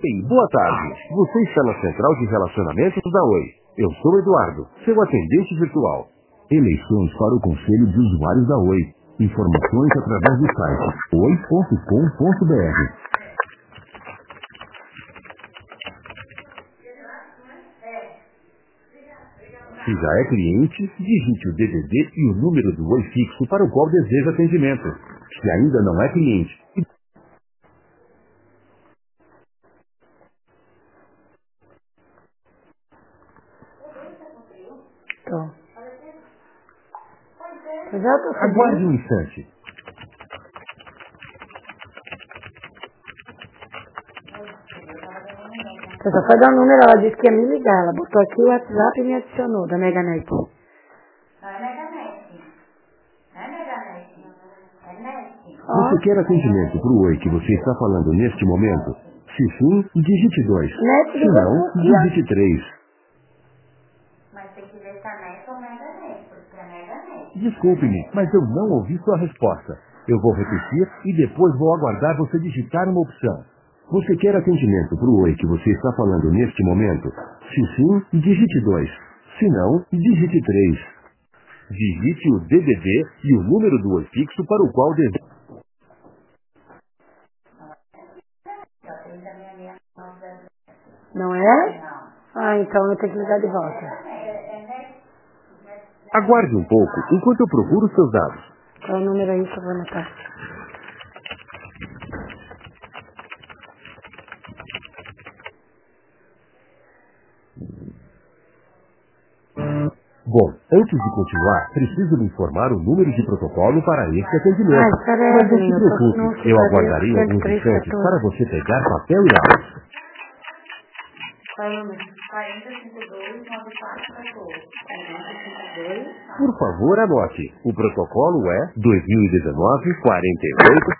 Ei, boa tarde. Você está na Central de Relacionamentos da Oi. Eu sou Eduardo, seu atendente virtual. Eleições para o Conselho de Usuários da Oi. Informações através do site oi.com.br. Se já é cliente, digite o DDD e o número do Oi fixo para o qual deseja atendimento. Se ainda não é cliente, Tô. Eu já tô aguarde subindo. um instante. Eu só foi dar o número, ela disse que ia me ligar. Ela botou aqui o WhatsApp e me adicionou, da Meganet. Não é Meganet. Não é Meganet. É Net. Você quer atendimento para o Oi que você está falando neste momento? Se sim, digite 2. Net Se do não, Banco digite 3. Mas tem que ver se é Net ou Meganet, porque é Meganet. Desculpe-me, mas eu não ouvi sua resposta. Eu vou repetir e depois vou aguardar você digitar uma opção. Você quer atendimento para o Oi que você está falando neste momento? Se sim, digite 2. Se não, digite 3. Digite o DDD e o número do Oi fixo para o qual deseja. Só 30.699. Não é? Não. Ah, então eu tenho que ligar de volta. É Net. Aguarde um pouco enquanto eu procuro seus dados. Qual é o número aí que eu vou anotar? Bom, antes de continuar, preciso lhe informar o número de protocolo para este atendimento. Ah, espera aí, Mas não se Adelinho, eu tô preocupe, no eu cidadão aguardarei alguns 103, instantes 14. para você pegar papel e lápis. Qual é o número? 4052 9414. 4052. Por favor, anote. O protocolo é 2019-48.